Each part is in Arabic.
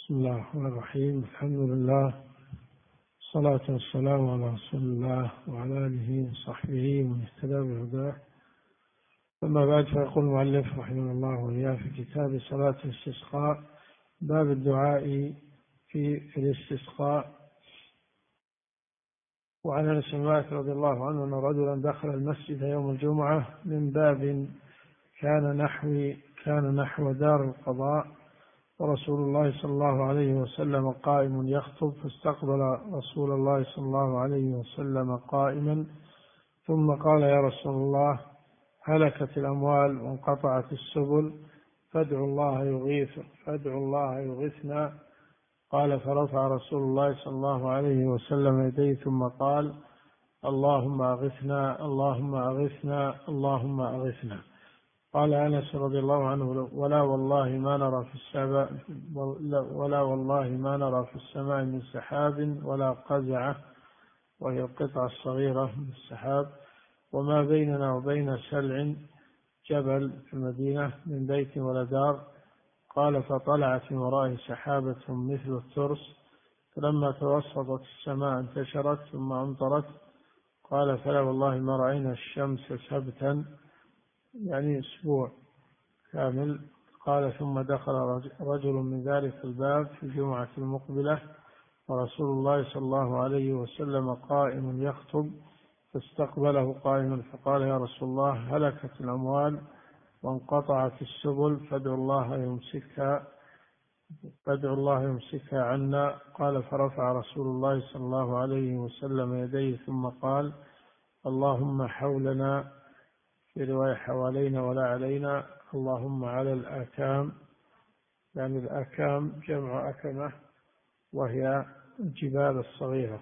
بسم الله الرحمن الرحيم. الحمد لله، الصلاة والسلام على رسول الله وعلى آله وصحبه ومن اهتدى بهداه. أما بعد، فيقول المؤلف رحمه الله وإياه في كتاب صلاة الاستسقاء باب الدعاء في الاستسقاء. وعن أنس بن مالك رضي الله عنه أن رجلا دخل المسجد يوم الجمعة من باب كان نحو دار القضاء، ورسول الله صلى الله عليه وسلم قائم يخطب، فاستقبل رسول الله صلى الله عليه وسلم قائما، ثم قال: يا رسول الله، هلكت الأموال وانقطعت السبل، فادعوا الله يغيثنا. قال: فرفع رسول الله صلى الله عليه وسلم يديه ثم قال: اللهم أغثنا، اللهم أغثنا، اللهم أغثنا. قال أنس رضي الله عنه: ولا والله ما نرى في السماء من سحاب ولا قزعة، وهي القطعة الصغيرة من السحاب، وما بيننا وبين سلع جبل في المدينة من بيت ولا دار. قال: فطلعت من ورائه سحابة مثل الترس، فلما توسطت السماء انتشرت ثم أمطرت. قال: فلا والله ما رأينا الشمس سبتا، يعني أسبوع كامل. قال: ثم دخل رجل من ذلك الباب في الجمعة المقبلة، ورسول الله صلى الله عليه وسلم قائم يخطب، فاستقبله قائما فقال: يا رسول الله، هلكت الأموال وانقطعت السبل، فادعوا الله يمسكها عنا. قال: فرفع رسول الله صلى الله عليه وسلم يديه ثم قال: اللهم حولنا، في رواية حوالينا ولا علينا، اللهم على الآكام، يعني الآكام جمع أكمة، وهي الجبال الصغيرة.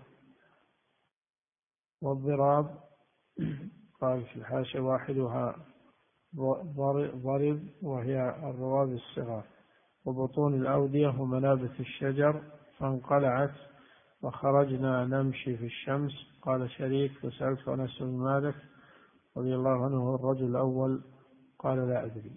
والضراب قال في الحاشية واحدها ضرب، وهي الرواب الصغار. وبطون الأودية ومنابت الشجر، فانقلعت وخرجنا نمشي في الشمس. قال شريك: فسألت أنس بن مالك رضي الله عنه هو الرجل الأول؟ قال: لا أدري.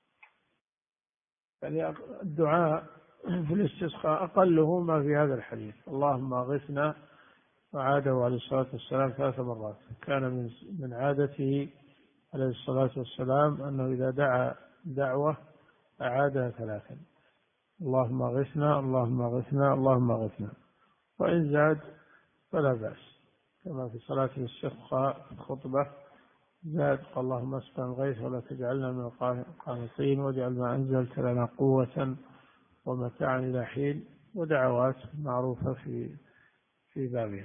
يعني الدعاء في الاستسقاء أقله ما في هذا الحديث: اللهم أغثنا، وعاده عليه الصلاة والسلام 3 مرات. كان من عادته عليه الصلاة والسلام أنه إذا دعا دعوة أعادها 3: اللهم أغثنا، اللهم أغثنا، اللهم أغثنا. وإن زاد فلا بأس، كما في صلاة الاستسقاء في الخطبة زاد: اللهم اسقنا الغيث ولا تجعلنا من القانطين، واجعل ما أنزلت لنا قوة ومتاعا إلى حين. ودعوات معروفة في بابها.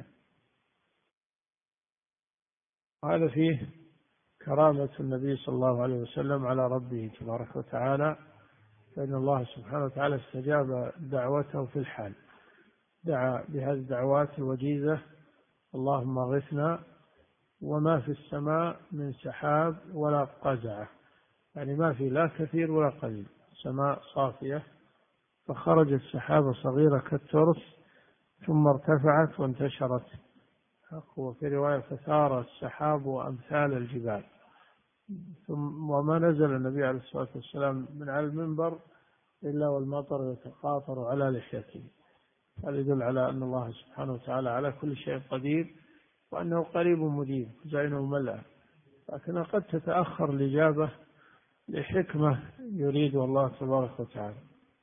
هذا فيه كرامة النبي صلى الله عليه وسلم على ربه تبارك وتعالى، فإن الله سبحانه وتعالى استجاب دعوته في الحال، دعا بهذه الدعوات الوجيزة: اللهم اغثنا، وما في السماء من سحاب ولا قزعة، يعني ما في لا كثير ولا قليل، سماء صافية، فخرجت سحابة صغيرة كالترس ثم ارتفعت وانتشرت. وفي رواية: فثار السحاب أمثال الجبال. وما نزل النبي عليه الصلاة والسلام من على المنبر إلا والمطر يتقاطر على لحيته. هذا يدل على أن الله سبحانه وتعالى على كل شيء قدير، وأنه قريب مجيب زينه ملأ، لكنها قد تتأخر الإجابة لحكمة يريد الله تبارك وتعالى.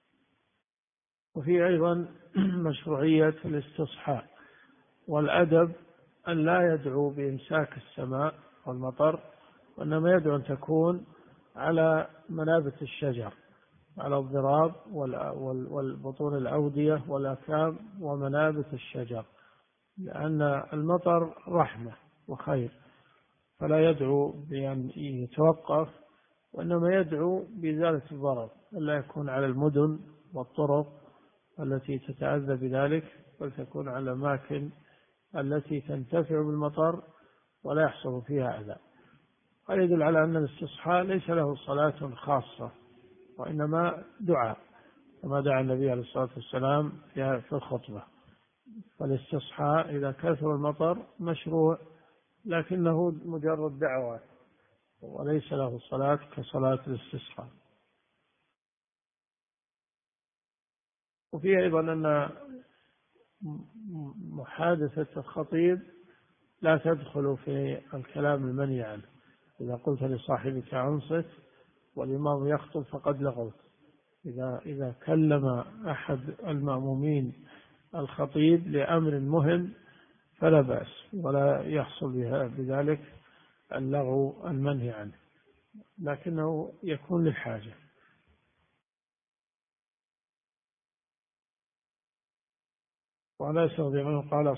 وفي أيضا مشروعية الاستصحاء، والأدب أن لا يدعو بإمساك السماء والمطر، وإنما يدعو أن تكون على منابت الشجر، على الضراب والبطون الأودية والأكام ومنابت الشجر، لأن المطر رحمة وخير، فلا يدعو بأن يتوقف، وإنما يدعو بإزالة الضرر، ألا يكون على المدن والطرق التي تتأذى بذلك، بل تكون على الأماكن التي تنتفع بالمطر ولا يحصل فيها أذى. هذا يدل على أن الاستصحاء ليس له صلاة خاصة، وإنما دعاء، كما دعا النبي عليه الصلاة والسلام في الخطبة. فالاستصحاء إذا كثر المطر مشروع، لكنه مجرد دعوات وليس له صلاة كصلاة الاستسقاء. وفيه أيضا أن محادثة الخطيب لا تدخل في الكلام المنهي عنه. إذا قلت لصاحبك أنصت والإمام يخطب فقد لغوت. إذا كلم أحد المأمومين الخطيب لأمر مهم فلا بأس، ولا يحصل بذلك اللغو المنهي عنه، لكنه يكون للحاجة. وعن أنس رضي الله عنه قال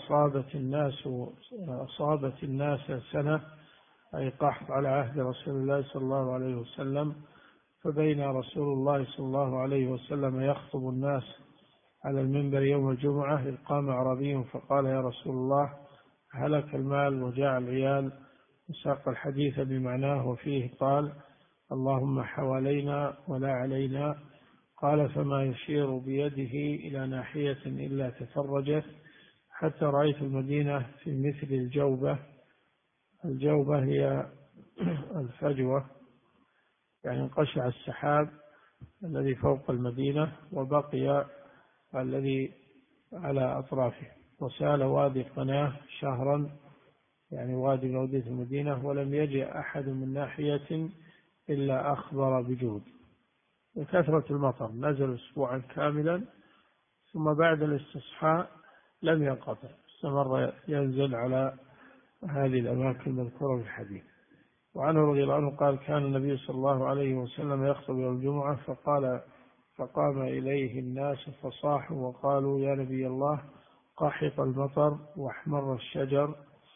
أصابت الناس سنة، أي قحط، على عهد رسول الله صلى الله عليه وسلم، فبين رسول الله صلى الله عليه وسلم يخطب الناس على المنبر يوم الجمعة إذ قام أعرابي فقال يا رسول الله هلك المال وجاع العيال، وساق الحديث بمعناه، وفيه قال اللهم حوالينا ولا علينا. قال فما يشير بيده إلى ناحية إلا تفرجت حتى رأيت المدينة في مثل الجوبة. الجوبة هي الفجوة، يعني انقشع السحاب الذي فوق المدينة وبقي الذي على أطرافه، وسال وادي قناه شهرا، يعني وادي من أودية المدينة، ولم يجئ أحد من ناحية إلا أخبر بجود. وكثرة المطر نزل أسبوعا كاملا، ثم بعد الاستصحاء لم ينقطع، استمر ينزل على هذه الأماكن المذكورة في الحديث. وعنه رضي الله عنه قال كان النبي صلى الله عليه وسلم يخطب يوم الجمعة فقام إليه الناس فصاحوا وقالوا يا نبي الله قحط المطر واحمر الشجر.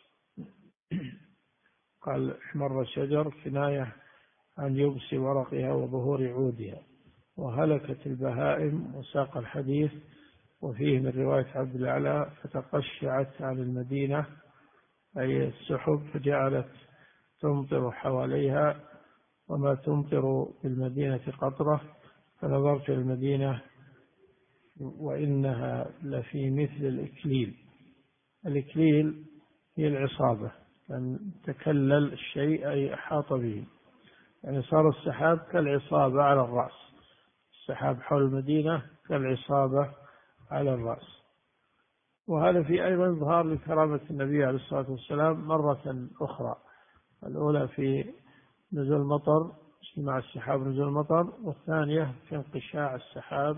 قال احمر الشجر كناية عن يبس ورقها وظهور عودها، وهلكت البهائم، وساق الحديث. وفيه من رواية عبد الأعلى فتقشعت عن المدينة، أي السحب، فجعلت تمطر حواليها وما تمطر بالمدينة قطرة، فنظرت إلى المدينة وإنها لفي مثل الإكليل. الإكليل هي العصابة، أن تكلل الشيء أي أحاط به، يعني صار السحاب كالعصابة على الرأس، السحاب حول المدينة كالعصابة على الرأس. وهذا في أيضا إظهار لكرامة النبي عليه الصلاة والسلام مرة أخرى، الأولى في نزول المطر مع السحاب نزول المطر، والثانية في انقشاع السحاب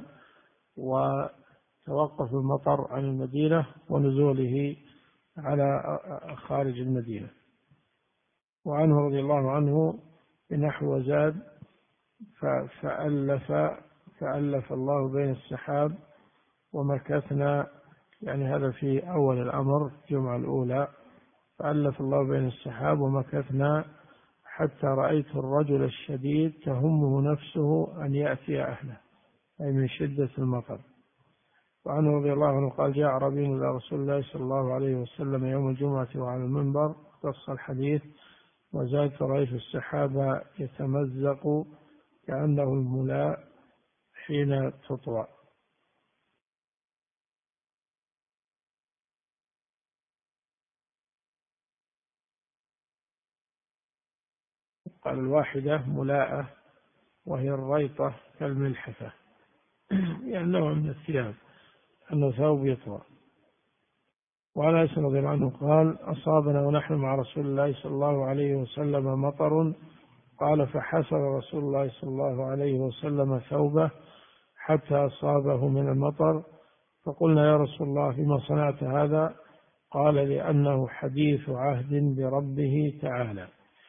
وتوقف المطر عن المدينة ونزوله على خارج المدينة. وعنه رضي الله عنه بنحو زاد فألف الله بين السحاب ومكثنا، يعني هذا في أول الأمر الجمعة الأولى، فألف الله بين السحاب ومكثنا حتى رأيت الرجل الشديد تهمه نفسه أن يأتي أهله، أي من شدة المطر. وعنه رضي الله عنه قال جاء أعرابي إلى رسول الله صلى الله عليه وسلم يوم الجمعة وعلى المنبر، قص الحديث وزاد فرأيت السحاب يتمزق كأنه الملاء حين تطوى. قال الواحدة ملاءة، وهي الريطة كالملحفة، يعني نوع من الثياب، أنه ثوب يطوى. وعن أنس رضي الله عنه قال أصابنا ونحن مع رسول الله صلى الله عليه وسلم مطر، قال فحسب رسول الله صلى الله عليه وسلم ثوبه حتى أصابه من المطر، فقلنا يا رسول الله فيما صنعت هذا؟ قال لأنه حديث عهد بربه تعالى.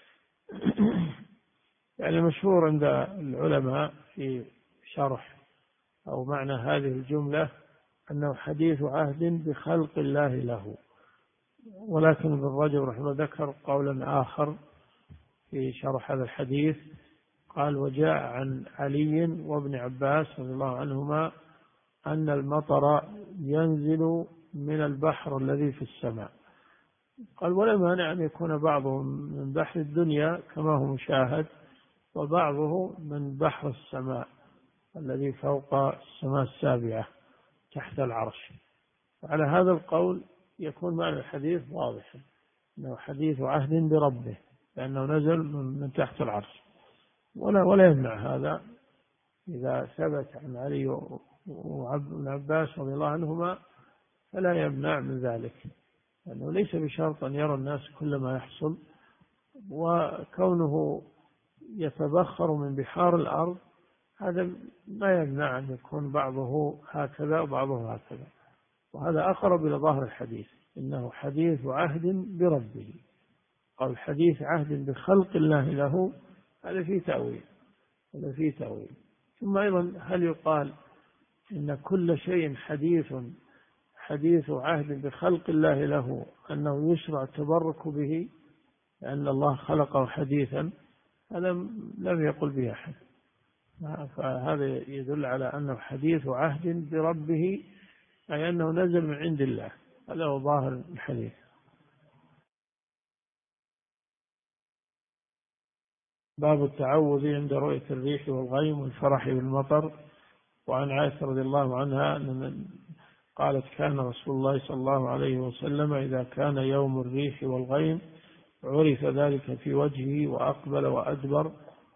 يعني مشهور عند العلماء في شرح أو معنى هذه الجملة أنه حديث عهد بخلق الله له، ولكن ابن رجب رحمه الله ذكر قولا آخر في شرح هذا الحديث، قال وجاء عن علي وابن عباس رضي الله عنهما أن المطر ينزل من البحر الذي في السماء. قال ولا مانع أن يكون بعضه من بحر الدنيا كما هو مشاهد، وبعضه من بحر السماء الذي فوق السماء السابعة تحت العرش. على هذا القول يكون معنى الحديث واضحا، أنه حديث عهد بربه، لأنه نزل من تحت العرش، ولا يمنع هذا إذا ثبت عن علي وابن عباس رضي الله عنهما فلا يمنع من ذلك، لأنه ليس بشرط أن يرى الناس كل ما يحصل، وكونه يتبخر من بحار الأرض هذا ما يمنع أن يكون بعضه هكذا وبعضه هكذا، وهذا أقرب إلى ظاهر الحديث، إنه حديث عهد بربه، أو الحديث عهد بخلق الله له، هذا فيه تأويل، هذا فيه تأويل. ثم أيضا هل يقال إن كل شيء حديث عهد بخلق الله له أنه يشرع التبرك به لأن الله خلقه حديثا؟ هذا لم يقل به أحد، فهذا يدل على أنه حديث عهد بربه، أي أنه نزل من عند الله، هذا هو ظاهر الحديث. باب التعوذ عند رؤية الريح والغيم والفرح بالمطر. وعن عائشة رضي الله عنها قالت كان رسول الله صلى الله عليه وسلم إذا كان يوم الريح والغيم عرف ذلك في وجهه وأقبل وأدبر،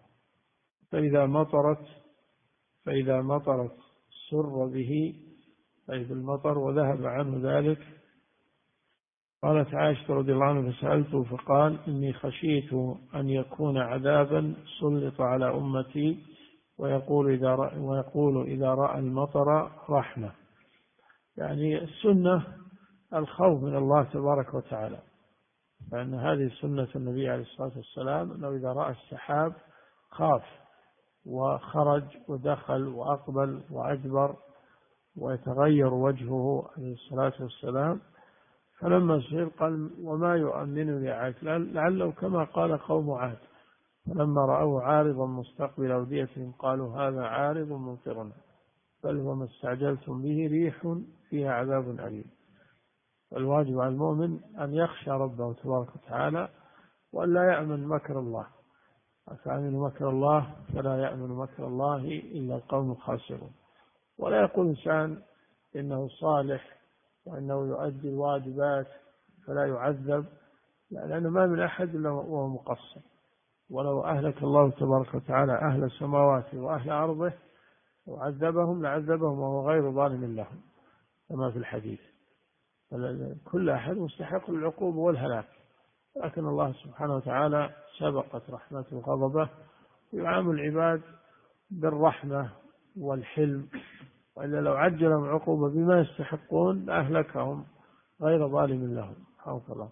فإذا مطرت سر به، أي بالمطر، وذهب عنه ذلك. قالت عائشة رضي الله عنها فسألته فقال إني خشيت أن يكون عذابا سلط على أمتي، ويقول إذا رأى المطر رحمة. يعني السنة الخوف من الله تبارك وتعالى، لأن هذه سنة النبي عليه الصلاة والسلام، أنه إذا رأى السحاب خاف وخرج ودخل وأقبل وأدبر ويتغير وجهه عليه الصلاة والسلام. فلما سئل قال وما يؤمنني عاد، لعله كما قال قوم عاد، فلما رأوه عارضا مستقبل أوديتهم قالوا هذا عارض ممطرنا بل هو ما استعجلتم به ريح فيها عذاب أليم. فالواجب على المؤمن أن يخشى ربه تبارك وتعالى وأن لا يأمن مكر الله، أفأمن مكر الله فلا يأمن مكر الله إلا القوم الخاسرون. ولا يقول إنسان إنه صالح وأنه يؤدي الواجبات فلا يعذب، لأنه ما من أحد إلا وهو مقصر، ولو أهلك الله تبارك وتعالى أهل سماواته وأهل أرضه وعذبهم لعذبهم وهو غير ظالم لهم كما في الحديث. كل أحد مستحق للعقوبة والهلاك، لكن الله سبحانه وتعالى سبقت رحمته وغضبه، يعامل العباد بالرحمة والحلم، وإلا لو عجلهم عقوبة بما يستحقون لأهلكهم غير ظالم لهم. حوف الله.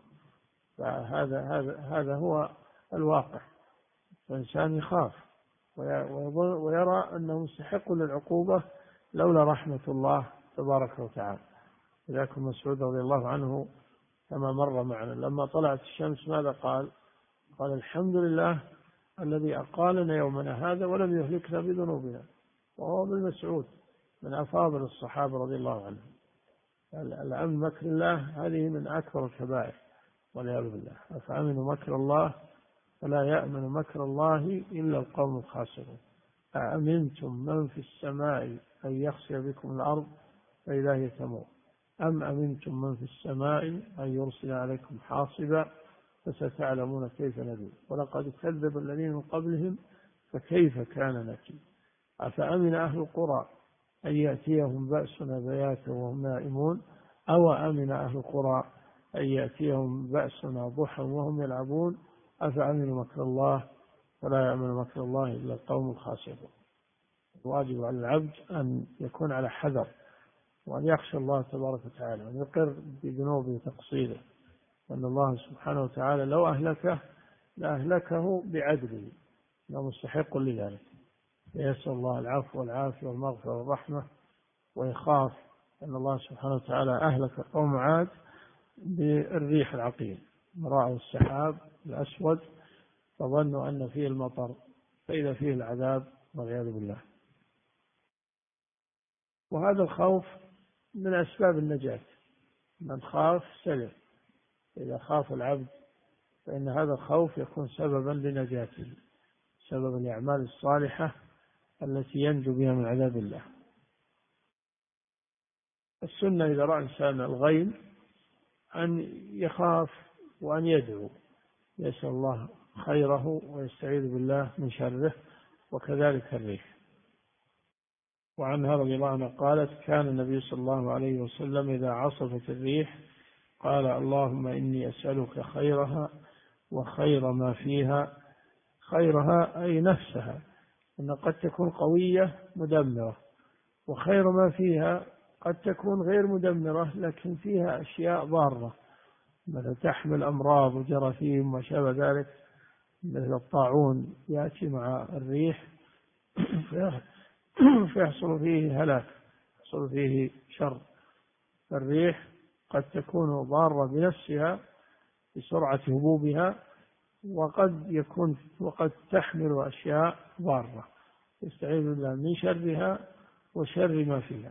فهذا هو الواقع. الإنسان يخاف ويرى أنه مستحق للعقوبة لولا رحمة الله تبارك وتعالى. ذاك ابن مسعود رضي الله عنه كما مر معنا لما طلعت الشمس ماذا قال؟ قال الحمد لله الذي أقالنا يومنا هذا ولم يهلكنا بذنوبنا. وهو ابن مسعود من أفاضل الصحابة رضي الله عنهم. الأمن مكر الله هذه من أكبر الكبائر والعياذ بالله. أفأمنوا مكر الله فلا يأمن مكر الله إلا القوم الخاسرون. أأمنتم من في السماء أن يخسف بكم الأرض فإذا هي تمور أم أمنتم من في السماء أن يرسل عليكم حاصبا فستعلمون كيف نذير ولقد كذب الذين من قبلهم فكيف كان نكير. أفأمن أهل القرى أن يأتيهم بأسنا بياتا وهم نائمون أو أمن أهل القرى أن يأتيهم بأسنا ضحى وهم يلعبون أفأمنوا مكر الله ولا يأمن مكر الله إلا القوم الخاسرون. الواجب على العبد أن يكون على حذر وأن يخشى الله تبارك وتعالى وأن يقر بذنوبه وتقصيره، وأن الله سبحانه وتعالى لو أهلكه لأهلكه بعدله، إنه مستحق لذلك. يسأل الله العفو والعافية والمغفرة والرحمة، ويخاف أن الله سبحانه وتعالى أهلك قوم عاد بالريح العقيم، رأوا السحاب الأسود فظنوا أن فيه المطر فإذا فيه العذاب والعياذ بالله. وهذا الخوف من أسباب النجاة، من خاف سلم. إذا خاف العبد فإن هذا الخوف يكون سببا لنجاته، سببا لأعمال الصالحة التي ينجو بها من عذاب الله. السنة إذا رأى إنسان الغيم أن يخاف وأن يدعو، يسأل الله خيره ويستعيذ بالله من شره، وكذلك الريح. وعنها رضي الله عنها قالت كان النبي صلى الله عليه وسلم إذا عصفت الريح قال اللهم إني أسألك خيرها وخير ما فيها. خيرها أي نفسها، أن قد تكون قوية مدمرة، وخير ما فيها قد تكون غير مدمرة لكن فيها أشياء ضارة، مثل تحمل أمراض وجراثيم وما شابه ذلك، مثل الطاعون يأتي مع الريح فيحصل فيه هلاك، يحصل فيه شر. فالريح قد تكون ضارة بنفسها بسرعة هبوبها، وقد تحمل أشياء ضارة، يستعيذ بالله من شرها وشر ما فيها.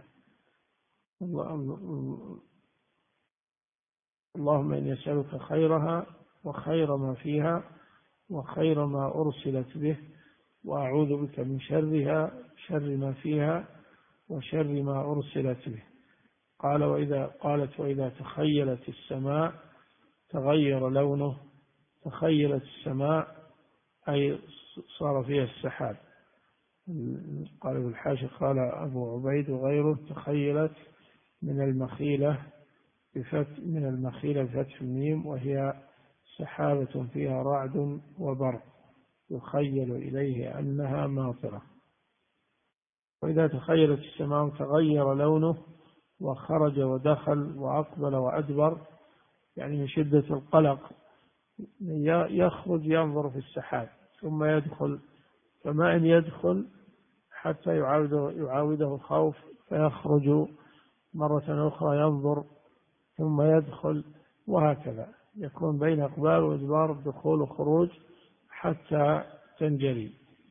اللهم إني أسألك خيرها وخير ما فيها وخير ما أرسلت به، وأعوذ بك من شرها شر ما فيها وشر ما أرسلت به. قالت وإذا تخيلت السماء تغير لونه. تخيلت السماء أي صار فيها السحاب. قال ابن الحاشي قال أبو عبيد وغيره تخيلت من المخيلة بفتح الميم، وهي سحابة فيها رعد وبرق يخيل إليه أنها ماطرة. وإذا تخيلت السماء تغير لونه وخرج ودخل وأقبل وأدبر، يعني من شدة القلق يخرج ينظر في السحاب ثم يدخل، فما إن يدخل حتى يعاوده الخوف فيخرج مرة أخرى ينظر ثم يدخل، وهكذا يكون بين إقبال وإدبار، دخول وخروج حتى تنجلي.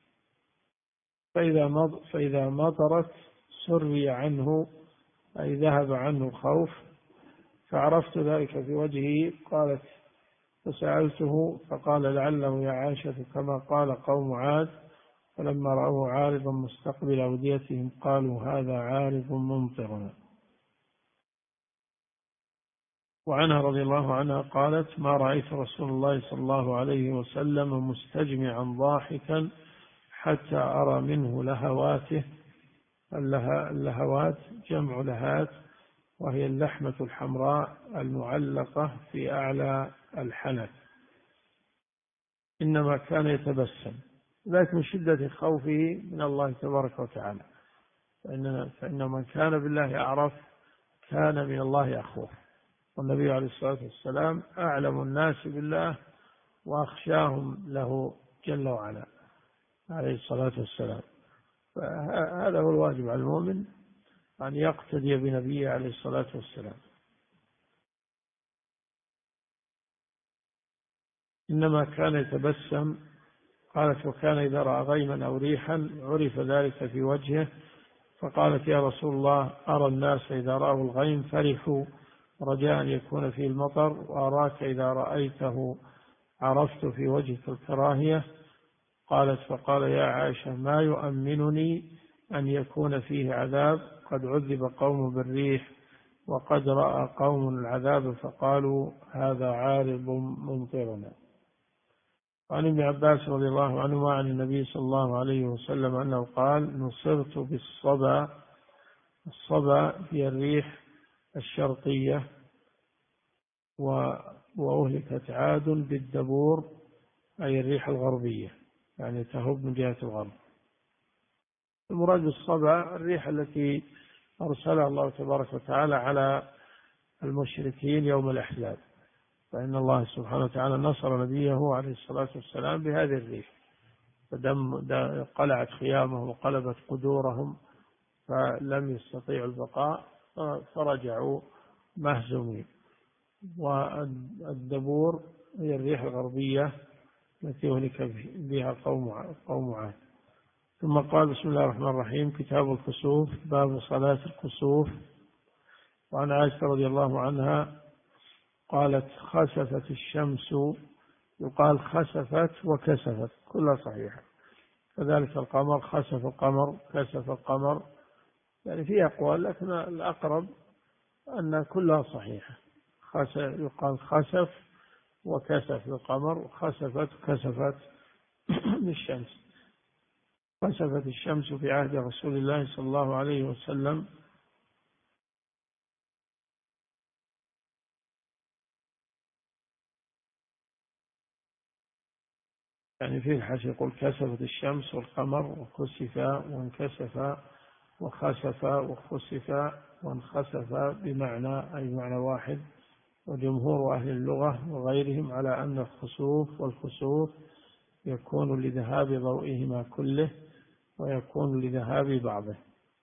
فإذا مطرت سري عنه أي ذهب عنه الخوف، فعرفت ذلك في وجهه. قالت فسألته فقال لعله يا عائشة كما قال قوم عاد، فلما رأوه عارضا مستقبل أوديتهم قالوا هذا عارض ممطرنا. وعنها رضي الله عنها قالت ما رأيت رسول الله صلى الله عليه وسلم مستجمعا ضاحكا حتى أرى منه لهواته. اللهوات جمع لهات، وهي اللحمة الحمراء المعلقة في أعلى الحنك. إنما كان يتبسم، ذلك من شدة خوفه من الله تبارك وتعالى، فإن من كان بالله أعرف كان من الله أخوف. والنبي عليه الصلاة والسلام أعلم الناس بالله وأخشاهم له جل وعلا عليه الصلاة والسلام. فهذا هو الواجب على المؤمن، أن يقتدي بنبيه عليه الصلاة والسلام. إنما كان يتبسم. قالت وكان إذا رأى غيما أو ريحا عرف ذلك في وجهه، فقالت يا رسول الله أرى الناس إذا رأوا الغيم فرحوا رجاء أن يكون فيه المطر، وأراك إذا رأيته عرفت في وجهك الكراهية. قالت فقال يا عائشة ما يؤمنني أن يكون فيه عذاب، قد عذب قوم بالريح وقد رأى قوم العذاب فقالوا هذا عارض ممطرنا. وعن ابن عباس رضي الله عنهما عن النبي صلى الله عليه وسلم أنه قال نصرت بالصبا. الصبا هي الريح الشرقية، وأهلكت عاد بالدبور أي الريح الغربية، يعني تهب من جهة الغرب. المراد بالصبا الريح التي أرسلها الله تبارك وتعالى على المشركين يوم الأحزاب، فإن الله سبحانه وتعالى نصر نبيه عليه الصلاة والسلام بهذه الريح، قلعت خيامهم وقلبت قدورهم فلم يستطيعوا البقاء فرجعوا مهزومين. والدبور هي الريح الغربية التي أهلك بها قوم عاد. ثم قال بسم الله الرحمن الرحيم كتاب الكسوف، باب صلاة الكسوف. وعن عائشة رضي الله عنها قالت خسفت الشمس، يقال خسفت وكسفت كلها صحيحة، كذلك القمر خسف القمر كسف القمر، يعني في أقوال لكن الأقرب أن كلها صحيحة. يقال خسف وكسف القمر، وخسفت كسفت للشمس. خسفت الشمس في عهد رسول الله صلى الله عليه وسلم يعني في الحديث يقول كسفت الشمس والقمر وكسفا وانكسفا وخسفا وخسفا وانخسفا بمعنى أي معنى واحد. وجمهور أهل اللغة وغيرهم على أن الخسوف والخسوف يكون لذهاب ضوئهما كله ويكون لذهاب بعضه.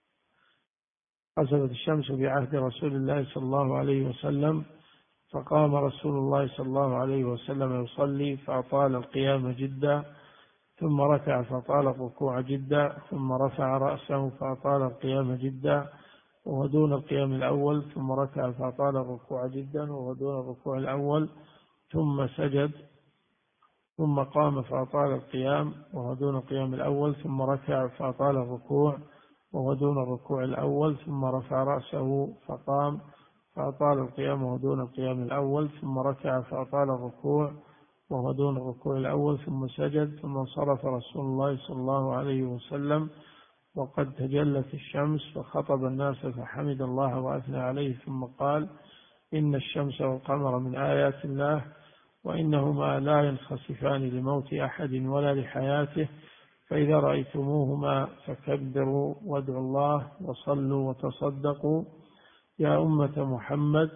خسفت الشمس بعهد رسول الله صلى الله عليه وسلم فقام رسول الله صلى الله عليه وسلم يصلي فأطال القيام جدا ثم ركع فأطال الركوع جدا ثم رفع رأسه فأطال القيام جدا وهو دون القيام الأول ثم ركع فأطال الركوع جدا وهو دون الركوع الأول ثم سجد ثم قام فأطال القيام وهو دون القيام الأول ثم ركع فأطال الركوع وهو دون الركوع الأول ثم رفع رأسه فقام فأطال القيام وهو دون القيام الأول ثم ركع فأطال الركوع وهو دون الركوع الأول ثم سجد ثم انصرف رسول الله صلى الله عليه وسلم وقد تجلت الشمس فخطب الناس فحمد الله وأثنى عليه ثم قال إن الشمس والقمر من آيات الله وإنهما لا ينخسفان لموت أحد ولا لحياته فإذا رأيتموهما فكبروا وادعوا الله وصلوا وتصدقوا يا أمة محمد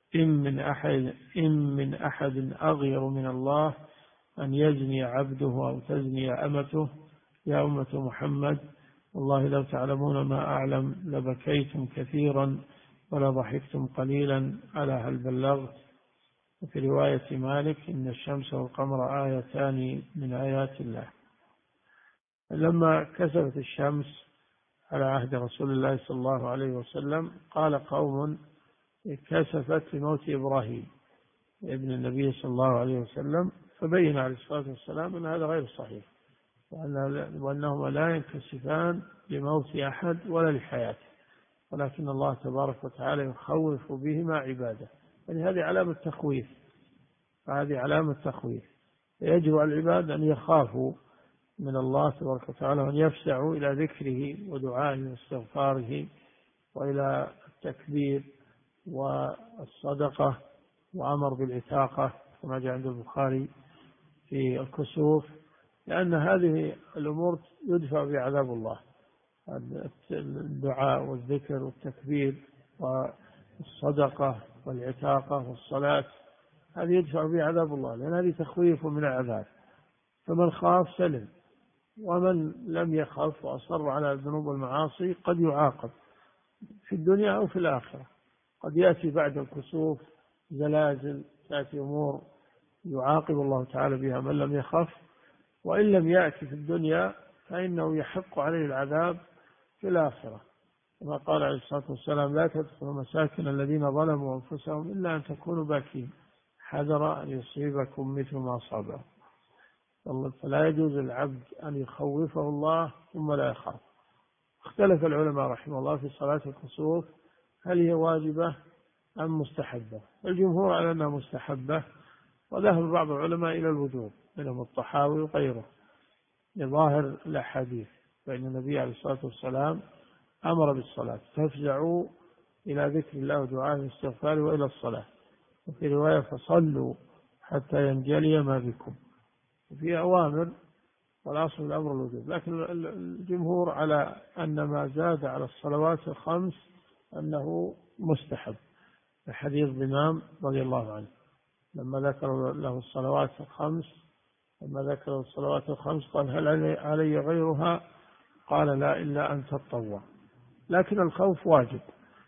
إن من أحد أغير من الله أن يزني عبده أو تزني أمته يا أمة محمد والله لو تعلمون ما أعلم لبكيتم كثيرا ولضحكتم قليلا ألا هل بلغت. وفي رواية مالك إن الشمس والقمر آيتان من آيات الله. لما كسفت الشمس على عهد رسول الله صلى الله عليه وسلم قال قوم كسفت في موت إبراهيم ابن النبي صلى الله عليه وسلم فبين عليه الصلاة والسلام أن هذا غير صحيح وأنهما لا ينكسفان لموت أحد ولا لحياته ولكن الله تبارك وتعالى يخوف بهما عباده. يعني هذه علامة تخويف فهذه علامة تخويف يجب على العباد أن يخافوا من الله تبارك وتعالى وأن يفزعوا إلى ذكره ودعائه واستغفاره وإلى التكبير والصدقة وأمر بالعتاقة كما جاء عند البخاري في الكسوف لأن هذه الأمور يدفع بعذاب الله. الدعاء والذكر والتكبير والصدقة والعتاقة والصلاة هذه يدفع بها عذاب الله لأن هذه تخويف من العذاب فمن خاف سلم ومن لم يخف وأصر على الذنوب والمعاصي قد يعاقب في الدنيا أو في الآخرة. قد يأتي بعد الكسوف زلازل تأتي أمور يعاقب الله تعالى بها من لم يخف وإن لم يأتي في الدنيا فإنه يحق عليه العذاب في الآخرة كما قال عليه الصلاة والسلام لا تدخلوا مساكن الذين ظلموا أنفسهم إلا أن تكونوا باكين حذر أن يصيبكم مثل ما أصابهم. فلا يجوز العبد أن يخوفه الله ثم لا يخاف. اختلف العلماء رحمه الله في صلاة الكسوف هل هي واجبة أم مستحبة. الجمهور على أنها مستحبة وذهب بعض العلماء إلى الوجوب منهم الطحاوي وغيره لظاهر الأحاديث فإن النبي عليه الصلاة والسلام أمر بالصلاة فافزعوا إلى ذكر الله ودعائه واستغفاره وإلى الصلاة. وفي رواية فصلوا حتى ينجلي ما بكم. وفي أوامر والأصل الأمر الوجوب لكن الجمهور على أن ما زاد على الصلوات الخمس أنه مستحب. حديث ضمام رضي الله عنه لما ذكر له الصلوات الخمس قال هل علي غيرها قال لا إلا أن تطوع. لكن الخوف واجب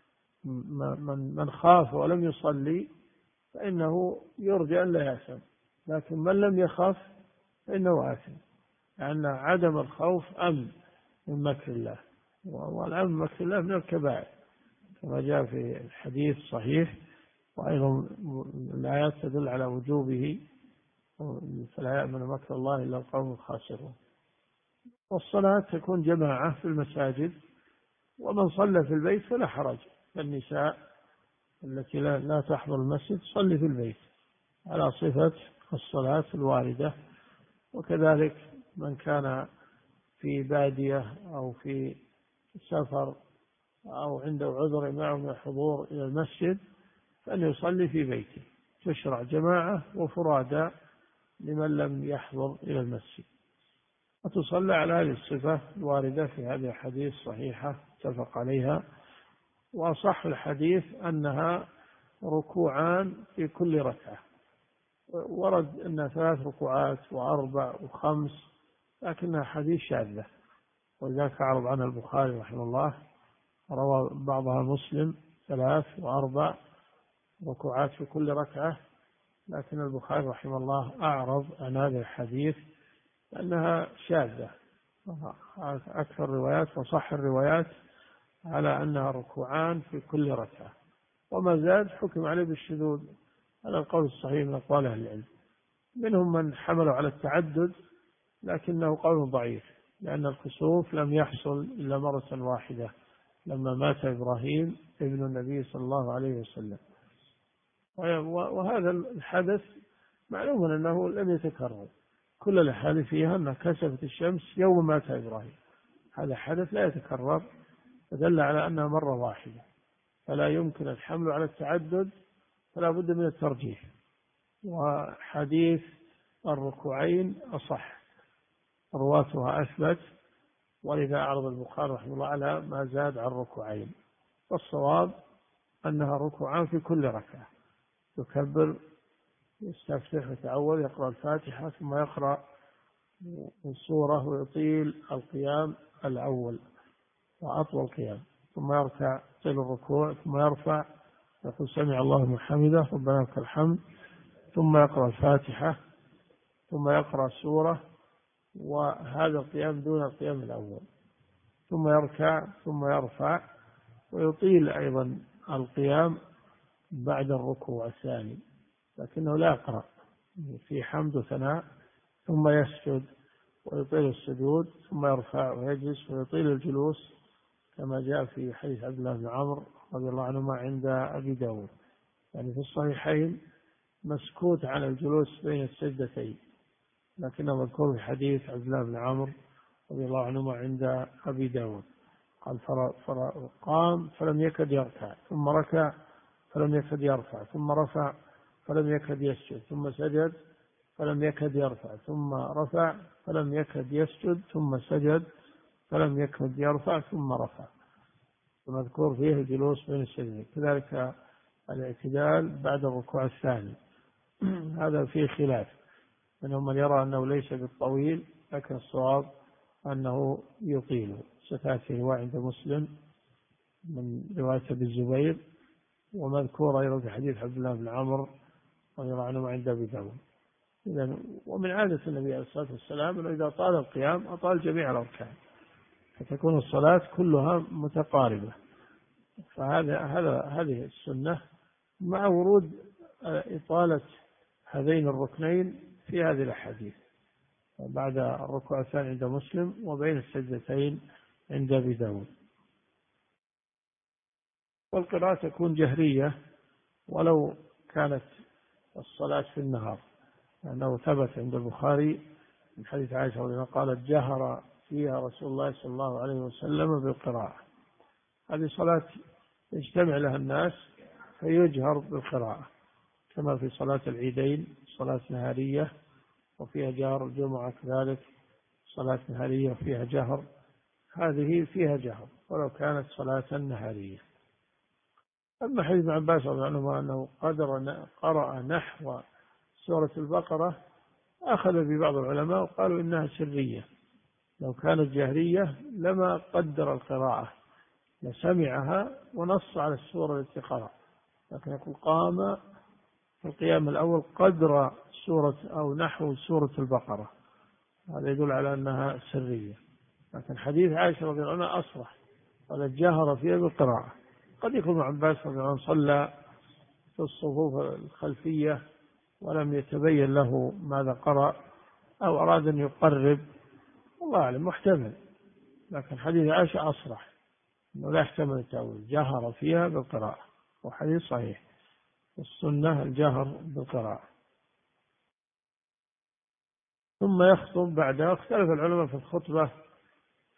من خاف ولم يصلي فإنه يرجى أن لا يأثم لكن من لم يخف فإنه آثم لأن عدم الخوف أمن من مكر الله والأمن من مكر الله من الكبائر كما جاء في الحديث صحيح وأيضا الآيات تدل على وجوبه فلا يأمن مكر الله إلا القوم الخاسرون. والصلاة تكون جماعة في المساجد ومن صلى في البيت فلا حرج. النساء التي لا تحضر المسجد تصلي في البيت على صفة الصلاة الواردة وكذلك من كان في بادية أو في سفر أو عنده عذر معه من الحضور إلى المسجد فأن يصلي في بيته، تشرع جماعة وفرادى لمن لم يحضر إلى المسجد، وتصلى على هذه الصفة الواردة في هذه الحديث صحيحة اتفق عليها. وأصح الحديث أنها ركوعان في كل ركعة، ورد أنها 3 ركوعات و4 و5، لكنها حديث شاذة، ولذلك أعرض عنها البخاري رحمه الله، روى بعضها مسلم 3 و4 ركوعات في كل ركعة، لكن البخاري رحمه الله أعرض عن هذا الحديث لأنها شاذة. أكثر الروايات وصح الروايات على أنها ركوعان في كل ركعة، وما زاد حكم عليه بالشذوذ على القول الصحيح من أقوال أهل العلم. منهم من حملوا على التعدد، لكنه قول ضعيف، لأن الكسوف لم يحصل إلا مرة واحدة لما مات إبراهيم ابن النبي صلى الله عليه وسلم، وهذا الحدث معلوم أنه لم يتكرر. كل الأحاديث فيها أنها كسفت الشمس يوم مات إبراهيم، هذا حدث لا يتكرر، فدل على أنها مرة واحدة، فلا يمكن الحمل على التعدد، فلا بد من الترجيح. وحديث الركوعين أصح، رواتها أثبت، ولذا أعرض البخاري رحمه الله على ما زاد عن الركوعين. والصواب أنها ركوعان في كل ركعة، يكبر يستفتح ويتعوذ، يقرأ الفاتحة ثم يقرأ السورة ويطيل القيام الأول وأطول قيام، ثم يركع يطيل الركوع، ثم يرفع يقول سمع الله من حمده ربنا لك الحمد، ثم يقرأ الفاتحة، ثم يقرأ السورة، وهذا القيام دون القيام الأول، ثم يركع ثم يرفع، ويطيل أيضا القيام بعد الركوع الثاني، لكنه لا يقرأ في حمد وثناء، ثم يسجد ويطيل السجود، ثم يرفع ويجلس ويطيل الجلوس، كما جاء في حديث عبد الله بن عمرو رضي الله عنهما عند أبي داود، يعني في الصحيحين مسكوت عن الجلوس بين السجدتين، لكنه مذكور في حديث عبد الله بن عمرو رضي الله عنهما عند أبي داود، قال قام فلم يكد يركع، ثم ركع فلم يكد يرفع، ثم رفع فلم يكد يسجد، ثم سجد فلم يكد يرفع، ثم رفع فلم يكد يسجد، ثم سجد فلم يكد يرفع، ثم رفع، ومذكور فيه الجلوس بين السجدين، كذلك الاعتدال بعد الركوع الثاني. هذا فيه خلاف، منهم من يرى أنه ليس بالطويل، لكن الصواب أنه يطيله، ستأتي رواية عند مسلم من رواية أبي الزبير، ومذكور أيضا في حديث عبد الله بن عمرو رضي الله عنه عند أبي داود. ومن عادة النبي عليه الصلاة والسلام أنه إذا طال القيام أطال جميع الأركان، فتكون الصلاة كلها متقاربة، هذه السنة، مع ورود إطالة هذين الركنين في هذه الأحاديث، بعد الركوع الثاني عند مسلم وبين السجدتين عند أبي داود. والقراءة تكون جهرية ولو كانت الصلاة في النهار، لأنه ثبت عند البخاري من حديث عائشة رضي الله عنها قالت جهر فيها رسول الله صلى الله عليه وسلم بالقراءة. هذه صلاة يجتمع لها الناس فيجهر بالقراءة، كما في صلاة العيدين صلاة نهارية وفيها جهر، الجمعة كذلك صلاة نهارية وفيها جهر، هذه فيها جهر ولو كانت صلاة نهارية. أما حديث ابن عباس رضي الله عنهما أنه قرأ نحو سورة البقرة، أخذ ببعض العلماء وقالوا إنها سرية، لو كانت جهرية لما قدر القراءة، لسمعها ونص على السورة التي قرأ، لكن يقول قام في القيام الأول قدر سورة أو نحو سورة البقرة، هذا يدل على أنها سرية. لكن حديث عائشة رضي الله عنها أصرح، قال جهر فيها بالقراءة. قد يكون ابن عباس رضي الله عنه صلى في الصفوف الخلفية ولم يتبين له ماذا قرأ، أو أراد أن يقرب، والله أعلم، محتمل، لكن حديث عائشة أصرح أنه لا يحتمل التأويل، جهر فيها بالقراءة، وحديث صحيح، السنة الجهر بالقراءة. ثم يخطب بعدها. اختلف العلماء في الخطبة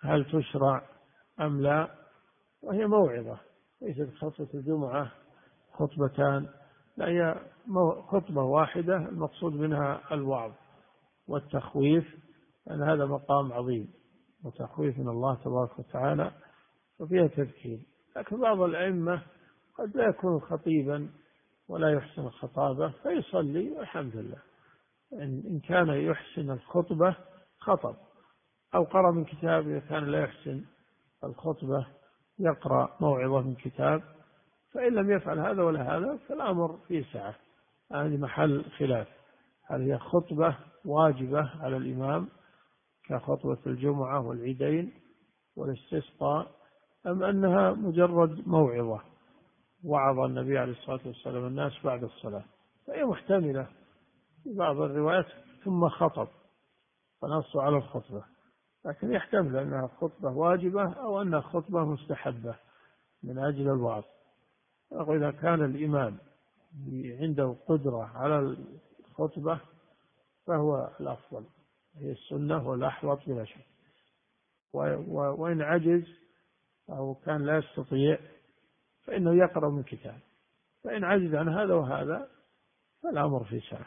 هل تشرع أم لا، وهي موعظة، ليست خطبة الجمعة خطبتان، لا، هي خطبة واحدة المقصود منها الوعظ والتخويف، لأن هذا مقام عظيم وتخويف من الله تبارك وتعالى، وفيها تذكير. لكن بعض الأئمة قد لا يكون خطيبا ولا يحسن الخطابة فيصلي والحمد لله، إن كان يحسن الخطبة خطب، أو قرأ من كتاب، إذا كان لا يحسن الخطبة يقرأ موعظة من كتاب. فإن لم يفعل هذا ولا هذا فالأمر فيه سعة، هذه محل خلاف، هل هي خطبة واجبة على الإمام كخطبة الجمعة والعيدين والاستسقاء، أم أنها مجرد موعظة وعظ النبي عليه الصلاة والسلام الناس بعد الصلاة. فهي محتملة في بعض الروايات ثم خطب فنص على الخطبة، لكن يحتمل أنها خطبة واجبة أو أنها خطبة مستحبة من أجل الوعظ. وإذا كان الإمام عنده قدرة على الخطبة فهو الأفضل، هي السنة والأحوط بلا شك. وإن عجز أو كان لا يستطيع فإنه يقرأ من كتاب، فإن عجز عن هذا وهذا فالأمر في سعة.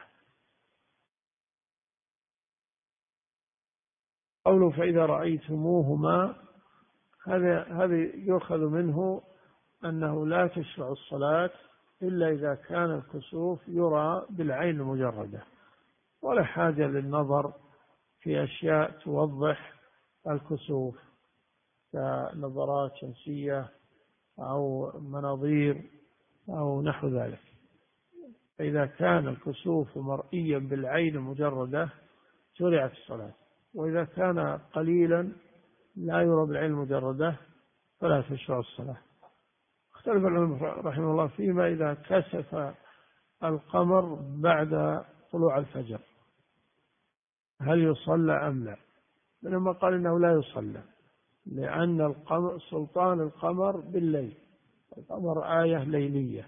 قوله فإذا رأيتموهما، هذا يؤخذ منه أنه لا تشرع الصلاة إلا إذا كان الكسوف يرى بالعين المجردة، ولا حاجة للنظر في أشياء توضح الكسوف كنظرات شمسية أو مناظير أو نحو ذلك. فإذا كان الكسوف مرئيا بالعين المجردة شرعت الصلاة، وإذا كان قليلا لا يرى بالعين المجردة فلا تشرع الصلاة. اختلف العلماء رحمه الله فيما إذا كسف القمر بعد طلوع الفجر هل يصلى أم لا. منهم قال إنه لا يصلى، لأن القمر سلطان القمر بالليل، القمر آية ليلية،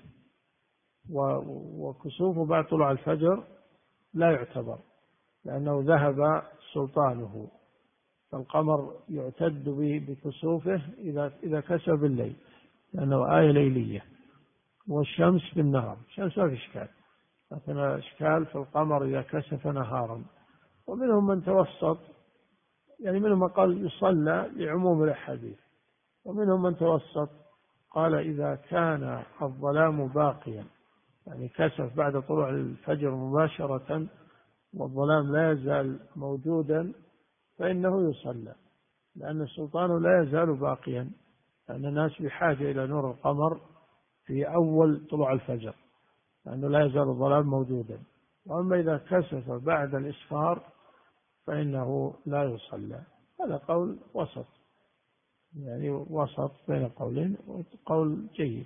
وكسوفه بعد طلوع الفجر لا يعتبر لأنه ذهب سلطانه، فالقمر يعتد به بكسوفه إذا كسف بالليل لأنه آية ليلية، والشمس بالنهار، الشمس ما في إشكال، لكن الإشكال في القمر إذا كسف نهارا. ومنهم من توسط، يعني منهم من قال يصلى لعموم الأحاديث، ومنهم من توسط قال إذا كان الظلام باقيا، يعني كسف بعد طلوع الفجر مباشرة والظلام لا يزال موجودا فإنه يصلى، لأن السلطان لا يزال باقيا، لأن الناس بحاجة إلى نور القمر في أول طلوع الفجر، لأنه لا يزال الظلام موجودا. وأما إذا كسف بعد الإسفار فإنه لا يصلى. هذا قول وسط، يعني وسط بين قولين، وقول جيد.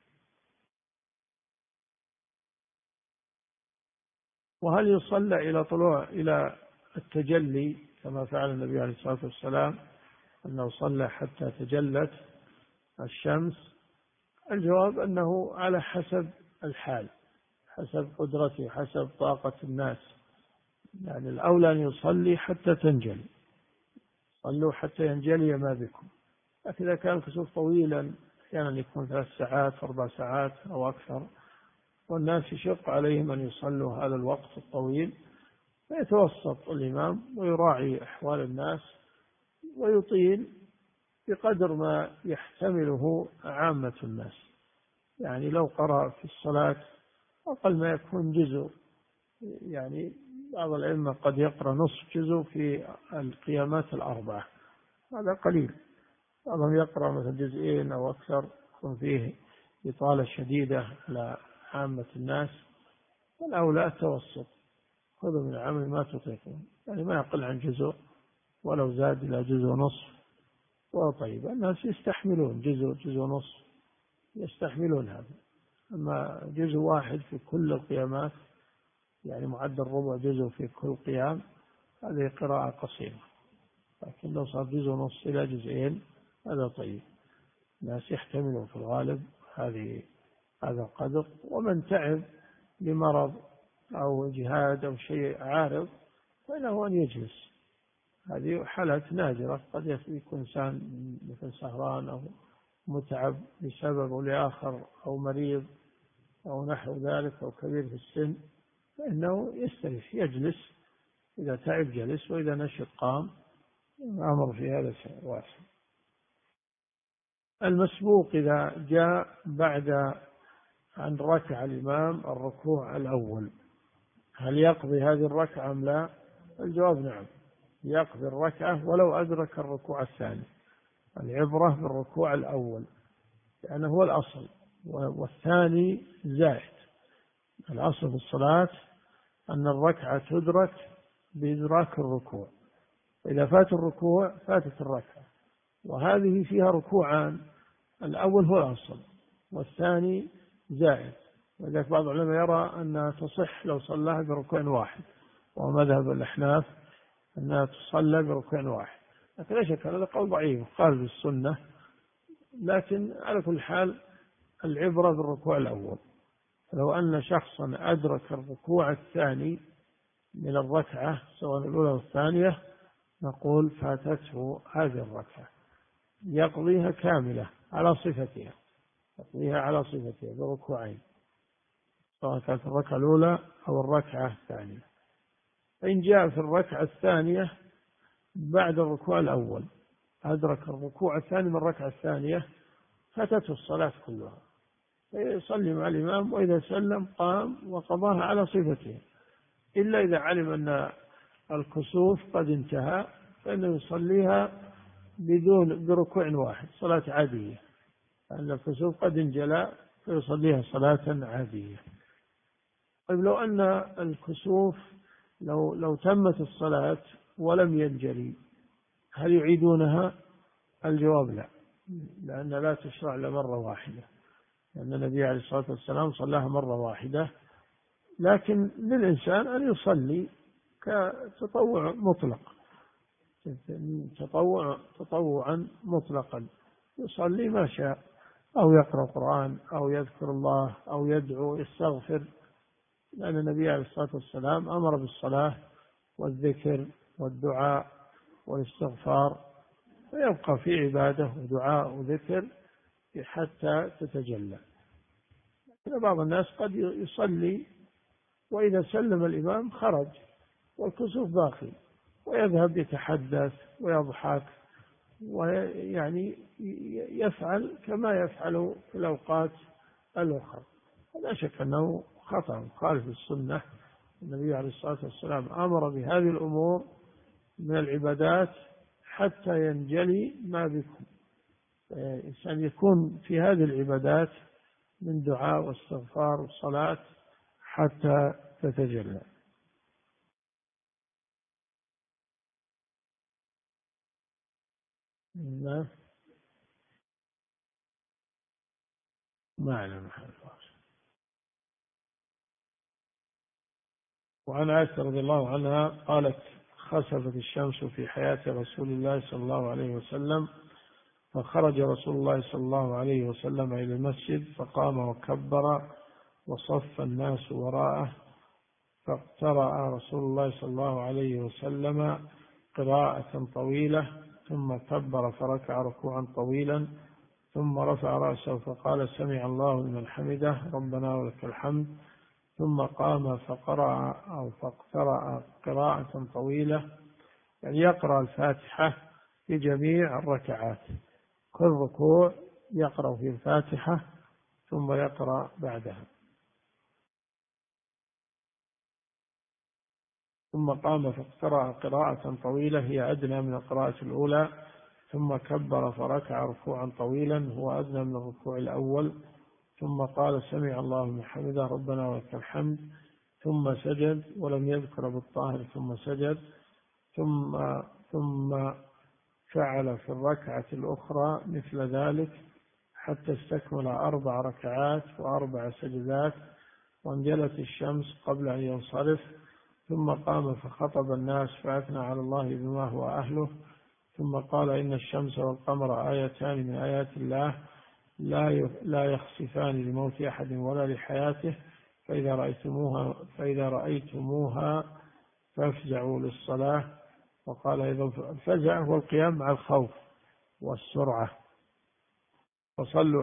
وهل يصلى إلى التجلي كما فعل النبي عليه الصلاة والسلام أنه صلى حتى تجلت الشمس؟ الجواب أنه على حسب الحال، حسب قدرته، حسب طاقة الناس. يعني الأولى أن يصلي حتى تنجلي، صلوا حتى ينجلي ما بكم. لكن إذا كان الكسوف طويلا أحيانا يكون 3 ساعات 4 ساعات أو أكثر، والناس يشق عليهم أن يصلوا هذا الوقت الطويل، فيتوسط الإمام ويراعي أحوال الناس ويطيل بقدر ما يحتمله عامة الناس. يعني لو قرأ في الصلاة أقل ما يكون جزء، يعني بعض الأئمة قد يقرأ نصف جزء في القيامات ال4، هذا قليل. بعضهم يقرأ مثلا جزئين أو أكثر، يكون فيه إطالة شديدة على عامة الناس. والأولى التوسط، خذوا من العمل ما تطيقون، يعني ما يقل عن جزء، ولو زاد إلى جزء ونصف وطيب، الناس يستحملون جزء ونصف، يستحملون هذا. أما جزء واحد في كل القيامات، يعني معدل ربع جزء في كل قيام، هذه قراءة قصيرة. لكن لو صار جزء ونصف إلى جزئين هذا طيب، الناس يحتملون في الغالب هذا القدر. ومن تعب بمرض أو جهاد أو شيء عارض فإنه أن يجلس، هذه حالات نادرة، قد يكون إنسان مثل سهران أو متعب بسبب لآخر أو مريض أو نحو ذلك أو كبير في السن، فإنه يستريح يجلس، إذا تعب جلس وإذا نشط قام. الأمر في هذا واسع. المسبوق إذا جاء بعد أن ركع الإمام الركوع الأول، هل يقضي هذه الركعة أم لا؟ الجواب نعم، يقضي الركعة ولو أدرك الركوع الثاني. العبرة بالركوع الأول لأنه هو الأصل، والثاني زائد. الأصل في الصلاة أن الركعة تدرك بإدراك الركوع، إذا فات الركوع فاتت الركعة، وهذه فيها ركوعان، الأول هو الأصل والثاني زائد. ولذلك بعض العلماء يرى أنها تصح لو صلاها بركوع واحد، ومذهب الأحناف أنها تصلى بركوع واحد، لكن لا شك هذا قول ضعيف قال بالسنة. لكن على كل حال العبرة بالركوع الأول. لو أن شخصا أدرك الركوع الثاني من الركعة سواء الأولى والثانية، نقول فاتته هذه الركعة، يقضيها كاملة على صفتها، يقضيها على صفتها بركوعين، سواء كانت الركعة الأولى أو الركعة الثانية. فإن جاء في الركعة الثانية بعد الركوع الأول أدرك الركوع الثاني من الركعة الثانية، فاتته الصلاة كلها، يصلي مع الإمام، وإذا سلم قام وقضاها على صفتها، إلا إذا علم أن الكسوف قد انتهى فإنه يصليها بركوع واحد، صلاة عادية، لأن الكسوف قد انجلى فيصليها صلاة عادية. طيب لو أن الكسوف لو تمت الصلاة ولم ينجلي، هل يعيدونها؟ الجواب لا، لأن لا تشرع إلا مرة واحدة، لأن النبي عليه الصلاة والسلام صلاها مرة واحدة. لكن للإنسان أن يصلي كتطوع مطلق، تطوعا مطلقا، يصلي ما شاء، أو يقرأ القرآن أو يذكر الله أو يدعو يستغفر، لأن النبي عليه الصلاة والسلام أمر بالصلاة والذكر والدعاء والاستغفار، فيبقى في عبادة ودعاء وذكر حتى تتجلى. بعض الناس قد يصلي وإذا سلم الإمام خرج والكسوف باقي، ويذهب يتحدث ويضحك، ويعني يفعل كما يفعل في الأوقات الأخرى. لا شك أنه خطأ خالف السنة. النبي عليه الصلاة والسلام أمر بهذه الأمور من العبادات حتى ينجلي ما بكم، الإنسان يكون في هذه العبادات من دعاء واستغفار والصلاة حتى تتجلى. ما أعلم محل. وعن عائشة رضي الله عنها قالت: خسفت الشمس في حياة رسول الله صلى الله عليه وسلم، فخرج رسول الله صلى الله عليه وسلم إلى المسجد، فقام وكبر وصف الناس وراءه، فاقترأ رسول الله صلى الله عليه وسلم قراءة طويلة، ثم كبر فركع ركوعا طويلا، ثم رفع رأسه فقال: سمع الله لمن حمده ربنا ولك الحمد، ثم قام فاقترأ قراءة طويلة، يعني يقرأ الفاتحة في جميع الركعات، كل ركوع يقرأ في الفاتحة ثم يقرأ بعدها. ثم قام فاقترأ قراءة طويلة هي أدنى من القراءة الأولى، ثم كبر فركع ركوعا طويلا هو أدنى من الركوع الأول، ثم قال: سمع الله لمن حمده ربنا ولك الحمد، ثم سجد ولم يذكر بالطاهر، ثم سجد، ثم فعل في الركعة الأخرى مثل ذلك حتى استكمل 4 ركعات و4 سجدات، وانجلت الشمس قبل أن ينصرف، ثم قام فخطب الناس فأثنى على الله بما هو أهله، ثم قال: إن الشمس والقمر آيتان من آيات الله لا يخسفان لموت أحد ولا لحياته، فإذا رأيتموها فافزعوا للصلاة، وقال أيضا الفزع هو القيام مع الخوف والسرعة. فصلوا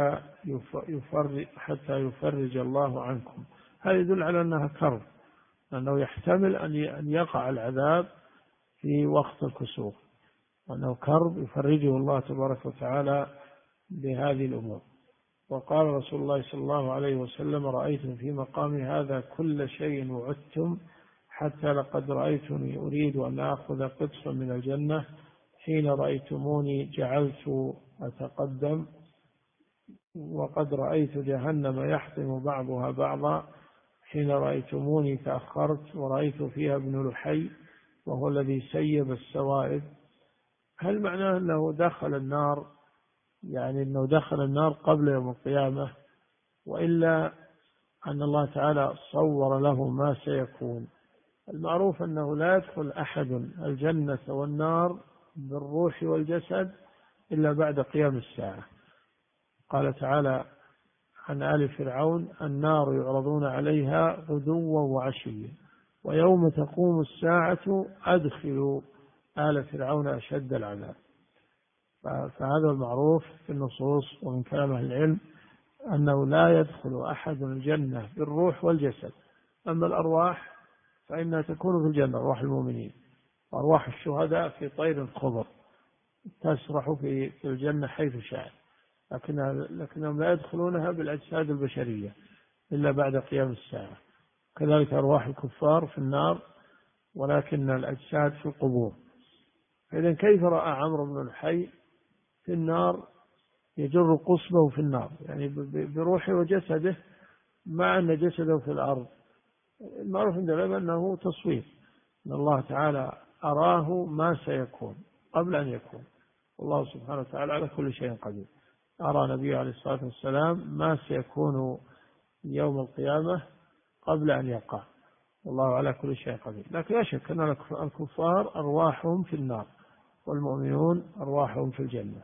حتى يفرج الله عنكم. هذا يدل على أنها كرب، أنه يحتمل أن يقع العذاب في وقت الكسوف، وأنه كرب يفرجه الله تبارك وتعالى بهذه الأمور. وقال رسول الله صلى الله عليه وسلم: رأيتم في مقام هذا كل شيء وعدتم، حتى لقد رأيتني أريد أن آخذ قطفا من الجنة، حين رأيتموني جعلت أتقدم، وقد رأيت جهنم يحطم بعضها بعضا، حين رأيتموني تأخرت ورأيت فيها ابن لحي وهو الذي سيب السوائب. هل معناه أنه دخل النار، يعني أنه دخل النار قبل يوم القيامة، وإلا أن الله تعالى صور له ما سيكون؟ المعروف أنه لا يدخل أحد الجنة والنار بالروح والجسد إلا بعد قيام الساعة. قال تعالى عن آل فرعون: النار يعرضون عليها غدوا وعشيا ويوم تقوم الساعة أدخلوا آل فرعون أشد العذاب. فهذا المعروف في النصوص ومن كلام أهل العلم أنه لا يدخل أحد الجنة بالروح والجسد. أما الأرواح فإنها تكون في الجنة، أرواح المؤمنين، وأرواح الشهداء في طير خضر تسرح في الجنة حيث شاء، لكنهم لا يدخلونها بالأجساد البشرية إلا بعد قيام الساعة. كذلك أرواح الكفار في النار، ولكن الأجساد في القبور. فإذا كيف رأى عمرو بن الحي في النار يجر قصبه في النار، يعني بروحه وجسده، مع أن جسده في الأرض؟ المعروف عند العلماء أنه تصوير، أن الله تعالى أراه ما سيكون قبل أن يكون. والله سبحانه وتعالى على كل شيء قدير. أرى نبيه عليه الصلاة والسلام ما سيكون يوم القيامة قبل أن يقع، والله على كل شيء قدير. لكن لا شك أن الكفار أرواحهم في النار، والمؤمنون أرواحهم في الجنة.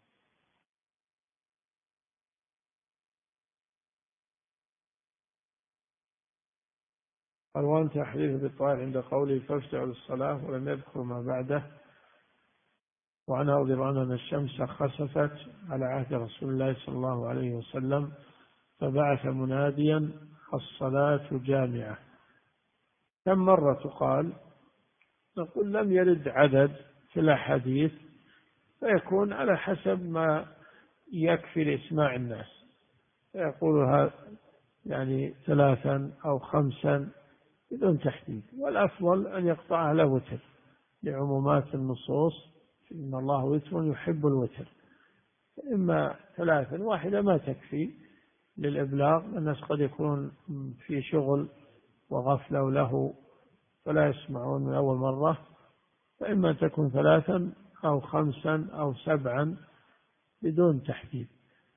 عنوان تحريف بالطائر عند قوله فافزعوا للصلاة، ولم يذكر ما بعده. وعنها رضي الله عنها أن الشمس خسفت على عهد رسول الله صلى الله عليه وسلم، فبعث مناديا: الصلاة جامعة. كم مرة تقال؟ نقول لم يرد عدد في الأحاديث، فيكون على حسب ما يكفي لإسماع الناس، فيقولها يعني 3 أو 5 بدون تحديد. والأفضل أن يقطعها له وتر لعمومات النصوص: إن الله وتر يحب الوتر. إما 3، واحدة ما تكفي للإبلاغ، الناس قد يكون في شغل وغفلة له فلا يسمعون من أول مرة، فإما تكون 3 أو 5 أو 7 بدون تحديد.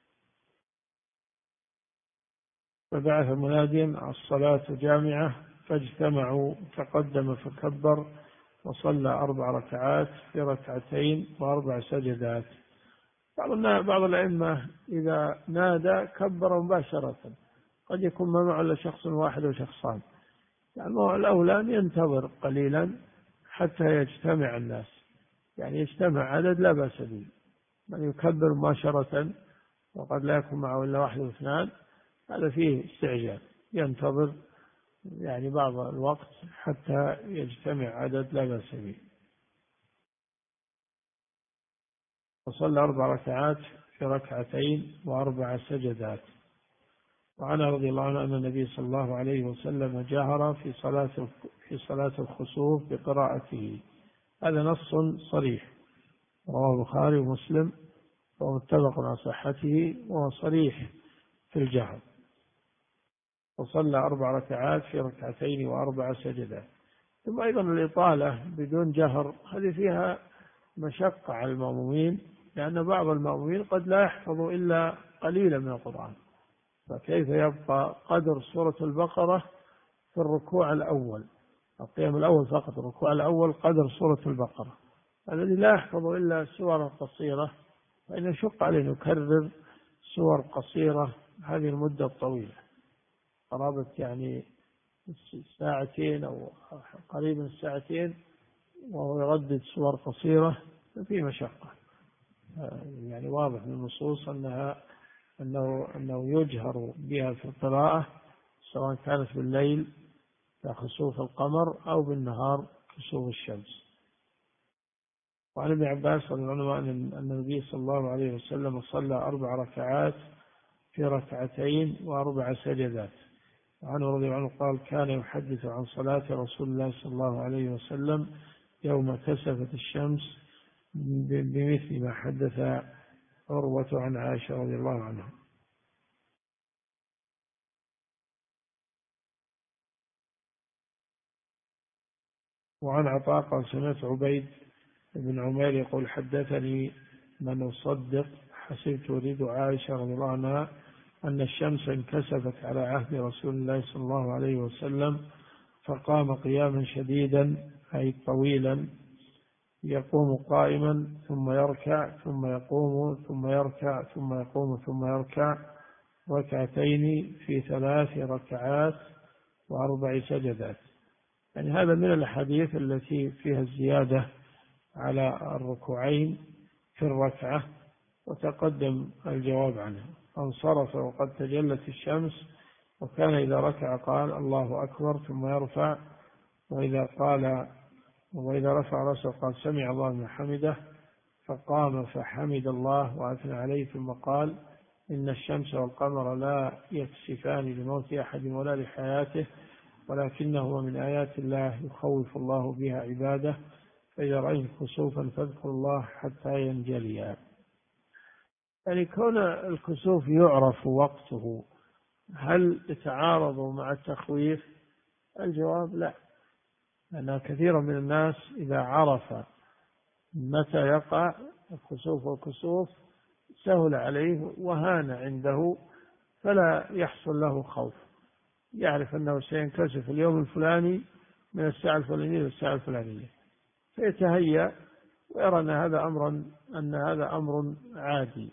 فبعث مناديا: الصلاة جامعة، فاجتمعوا، تقدم فكبر وصلى 4 ركعات في 2 و4 سجدات. بعض الأئمة إذا نادى كبر مباشرة، قد يكون ما معه إلا شخص واحد أو شخصان، يعني الأولى أن ينتظر قليلا حتى يجتمع الناس، يعني يجتمع عدد لا بأس به. من يكبر مباشرة وقد لا يكون معه إلا 1 أو 2، هذا فيه استعجال، ينتظر يعني بعض الوقت حتى يجتمع عدد لا بأس به. وصلى 4 ركعات في 2 و4 سجدات. وعنها رضي الله عنه أن النبي صلى الله عليه وسلم جهر في صلاة الخسوف بقراءته. هذا نص صريح، رواه البخاري ومسلم، ومتفق على صحته، وهو صريح في الجهر. وصلى 4 ركعات في 2 و4 سجدات. ثم أيضا الإطالة بدون جهر هذه فيها مشقة على المأمومين، لأن بعض المأمومين قد لا يحفظ إلا قليلا من القرآن، فكيف يبقى قدر سورة البقرة في الركوع الأول، القيام الأول فقط، الركوع الأول قدر سورة البقرة. الذي لا يحفظ إلا سور قصيرة فإن يشق عليه يكرر سور قصيرة هذه المدة الطويلة، قرابة يعني 2 أو قريب من 2 وهو يردد سور قصيرة ففي مشقة. يعني واضح من النصوص أنه يجهر بها في القراءة، سواء كانت بالليل كخسوف القمر أو بالنهار كسوف الشمس. وعن ابن عباس رضي الله عنه أن النبي صلى الله عليه وسلم صلى 4 ركعات في 2 و4 سجدات. وعنه رضي الله عنه قال: كان يحدث عن صلاة رسول الله صلى الله عليه وسلم يوم كسفت الشمس بمثل ما حدث عروة عن عائشة رضي الله عنها. وعن عطاء قال: سمعت عبيد بن عمير يقول: حدثني من أصدق حسبت أريد عائشة رضي الله عنها أن الشمس انكسفت على عهد رسول الله صلى الله عليه وسلم، فقام قياما شديدا أي طويلا، يقوم قائما ثم يركع ثم يقوم ثم يركع ثم يقوم ثم يركع 2 في 3 ركعات و4 سجدات. يعني هذا من الأحاديث التي فيها الزيادة على الركوعين في الركعة، وتقدم الجواب عنها. انصرف وقد تجلت الشمس، وكان إذا ركع قال: الله أكبر ثم يرفع، وإذا رفع رأسه قال: سمع الله لمن حمده، فقام فحمد الله وأثنى عليه، ثم قال: إن الشمس والقمر لا يكسفان لموت أحد ولا لحياته، ولكنهما من آيات الله يخوف الله بها عباده، فإذا رأيت كسوفا فاذكروا الله حتى ينجليا. يعني كون الكسوف يعرف وقته، هل يتعارض مع التخويف؟ الجواب لا، لأن كثير من الناس إذا عرف متى يقع الكسوف والكسوف سهل عليه وهان عنده، فلا يحصل له خوف. يعرف أنه سينكسف اليوم الفلاني من الساعة الفلانية للساعة الفلانية، فيتهيأ ويرى أن هذا أمر عادي،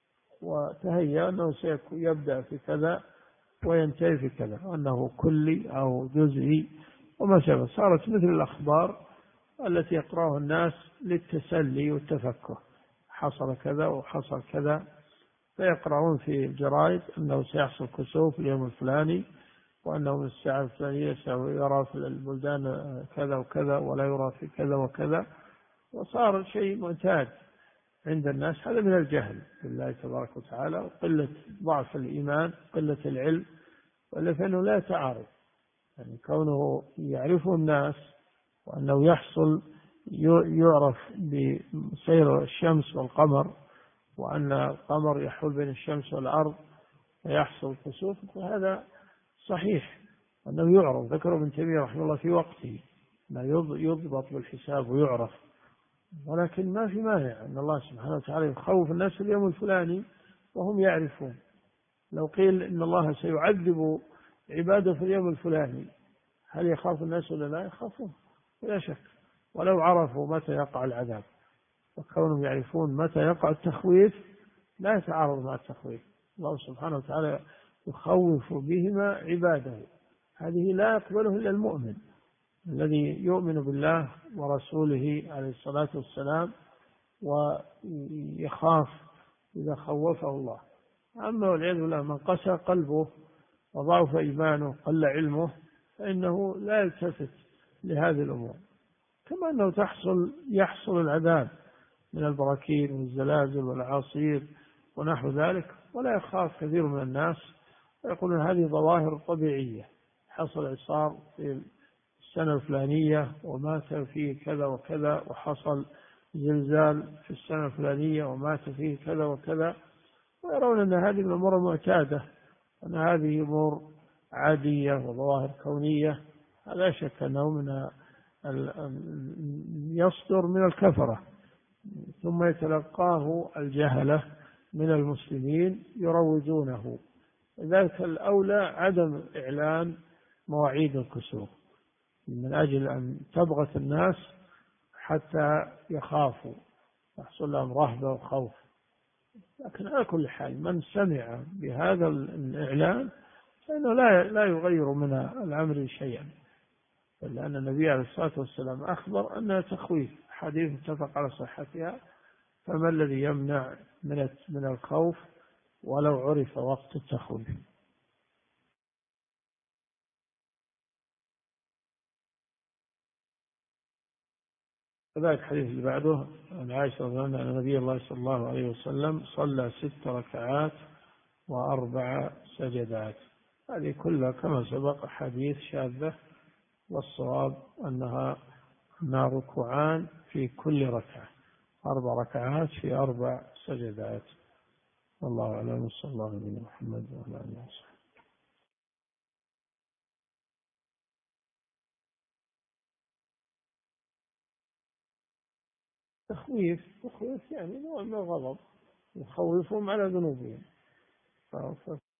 وتهيأ أنه سيبدأ في كذا وينتهي في كذا، وأنه كلي أو جزئي وما شابه. صارت مثل الأخبار التي يقرأها الناس للتسلي والتفكه، حصل كذا وحصل كذا، فيقرأون في الجرائد أنه سيحصل كسوف اليوم الفلاني، وأنه من الساعة الفلانية سيرى في البلدان كذا وكذا ولا يرى في كذا وكذا، وصار شيء معتاد عند الناس. هذا من الجهل بالله تبارك وتعالى، وقلة ضعف الإيمان، قلة العلم، وإلا فإنه لا يتعارض. يعني كونه يعرفه الناس وأنه يحصل يعرف بسير الشمس والقمر، وأن القمر يحول بين الشمس والأرض ويحصل كسوف، وهذا صحيح أنه يعرف. ذكر ابن تيمية رحمه الله في وقته أنه يضبط بالحساب ويعرف، ولكن ما في مانع أن الله سبحانه وتعالى يخوف الناس في اليوم الفلاني وهم يعرفون. لو قيل إن الله سيعذب عباده في اليوم الفلاني، هل يخاف الناس ولا لا؟ يخافون ولا شك، ولو عرفوا متى يقع العذاب. وكونهم يعرفون متى يقع التخويف لا يتعارض مع التخويف. الله سبحانه وتعالى يخوف بهما عباده، هذه لا يقبله إلا المؤمن الذي يؤمن بالله ورسوله عليه الصلاة والسلام ويخاف إذا خوفه الله. أما والعياذ بالله من قسى قلبه وضعف إيمانه قل علمه، فإنه لا يلتفت لهذه الأمور. كما أنه يحصل العذاب من البراكين والزلازل والأعاصير ونحو ذلك، ولا يخاف كثير من الناس، ويقولون هذه ظواهر طبيعية، حصل إعصار في السنة الفلانية ومات فيه كذا وكذا، وحصل زلزال في السنة الفلانية ومات فيه كذا وكذا، ويرون أن هذه الأمور معتادة، أن هذه أمور عادية وظواهر كونية. لا شك أنه يصدر من الكفرة، ثم يتلقاه الجهلة من المسلمين يروجونه. لذلك الأولى عدم إعلان مواعيد الكسوف من أجل أن تبغت الناس حتى يخافوا، يحصل لهم رهبة وخوف. لكن على كل حال من سمع بهذا الإعلان فإنه لا يغير من الأمر شيئا. لأن النبي عليه الصلاة والسلام أخبر أنها تخويف، حديث متفق على صحتها، فما الذي يمنع من الخوف ولو عرف وقت التخويف؟ كذلك الحديث اللي بعده عن عائشة رضي الله عنها أن نبي الله صلى الله عليه وسلم صلى 6 ركعات و4 سجدات. هذه كلها كما سبق حديث شاذة، والصواب أنها ركوعان في كل ركعة، 4 ركعات في 4 سجدات. والله أعلم، وصلى الله على محمد وعلى آله وصحبه. تخويف يعني نوع من الغضب، يخوفهم على ذنوبهم.